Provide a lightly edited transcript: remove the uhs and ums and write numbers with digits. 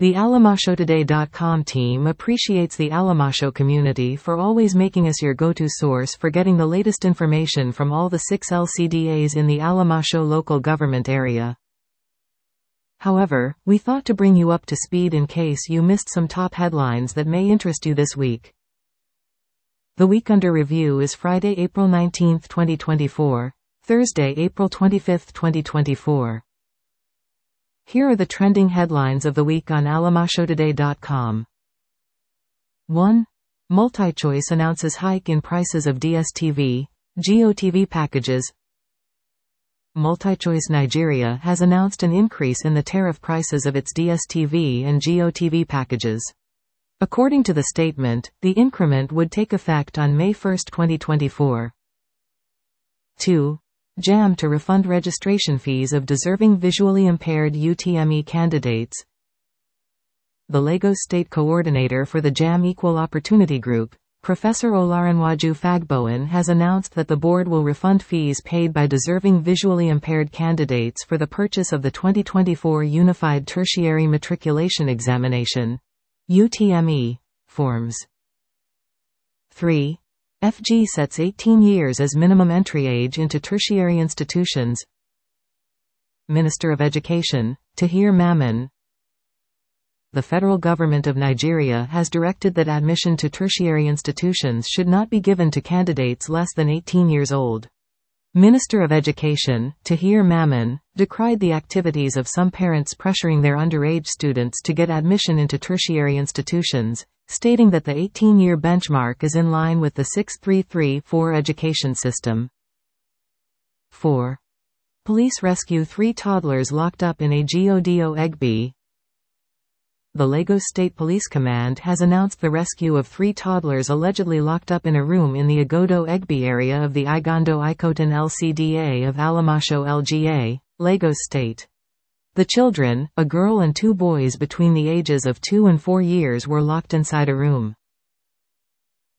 The AlamashoToday.com team appreciates the Alamasho community for always making us your go-to source for getting the latest information from all the 6 LCDAs in the Alamasho local government area. However, we thought to bring you up to speed in case you missed some top headlines that may interest you this week. The week under review is Friday, April 19, 2024, Thursday, April 25, 2024. Here are the trending headlines of the week on AlamashoToday.com. 1. MultiChoice announces hike in prices of DSTV, GeoTV packages. MultiChoice Nigeria has announced an increase in the tariff prices of its DSTV and GeoTV packages. According to the statement, the increment would take effect on May 1, 2024. 2. JAM to refund registration fees of deserving visually impaired UTME candidates. The Lagos State Coordinator for the JAM Equal Opportunity Group, Professor Olarinwaju Fagbowen, has announced that the board will refund fees paid by deserving visually impaired candidates for the purchase of the 2024 Unified Tertiary Matriculation Examination (UTME) forms. 3. FG sets 18 years as minimum entry age into tertiary institutions. Minister of Education, Tahir Mamman. The federal government of Nigeria has directed that admission to tertiary institutions should not be given to candidates less than 18 years old. Minister of Education, Tahir Mamman, decried the activities of some parents pressuring their underage students to get admission into tertiary institutions, stating that the 18-year benchmark is in line with the 6334 education system. 4. Police rescue 3 toddlers locked up in a Giodio Egbe. The Lagos State Police Command has announced the rescue of 3 toddlers allegedly locked up in a room in the Agodo Egbe area of the Igondo Ikotan LCDA of Alamasho LGA, Lagos State. The children, a girl and 2 boys between the ages of 2 and 4 years, were locked inside a room.